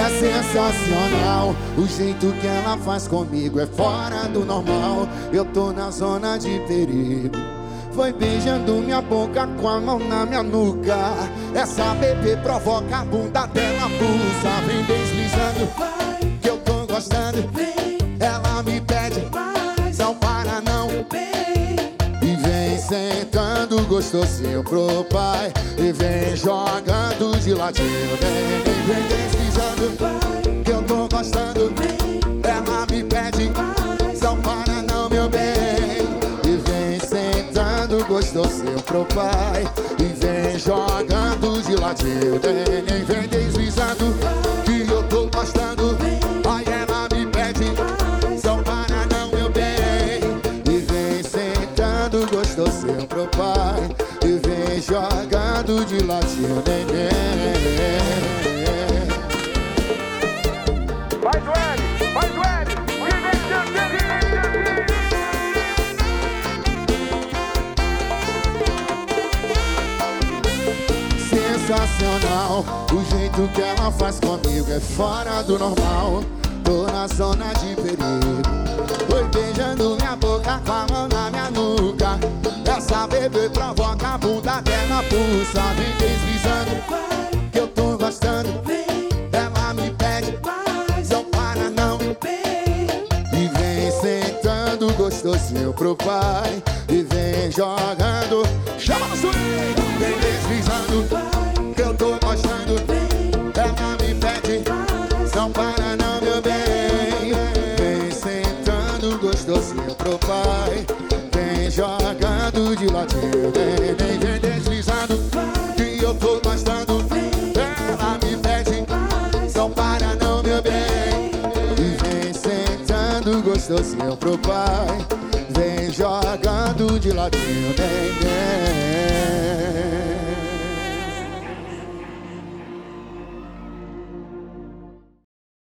É sensacional, o jeito que ela faz comigo é fora do normal. Eu tô na zona de perigo. Foi beijando minha boca com a mão na minha nuca. Essa bebê provoca a bunda dela, pulsa. Vem deslizando, que eu tô gostando. Ela me pede, não para não. E vem sentando gostosinho pro pai. E vem jogando de ladinho. Vem deslizando, que eu tô gostando. Ela me pede, não para não, meu bem. E vem sentando gostosinho pro pai. E vem jogando de ladinho. Vem deslizando, que eu tô gostando. Aí ela me pede, não para não, meu bem. E vem sentando gostosinho pro pai. E vem jogando de ladinho, neném. Faz o L, faz o L. Sensacional, o jeito que ela faz comigo é fora do normal. Tô na zona de perigo. Foi beijando minha boca com a mão na minha nuca. Essa bebê provoca a bunda dela, pulsa. Vem deslizando, que eu tô gostando. Ela me pede, não para não. E vem sentando gostosinho pro pai. E vem jogando, chama no swing. Vem deslizando, que eu tô gostando. Ela me pede, não para não, meu bem. Vem sentando gostosinho pro pai. Vem jogando de ladinho. Vem deslizando, que eu tô gostando. Ela me pede, não para não, meu bem. E vem sentando gostosinho pro pai. Vem jogando de ladinho.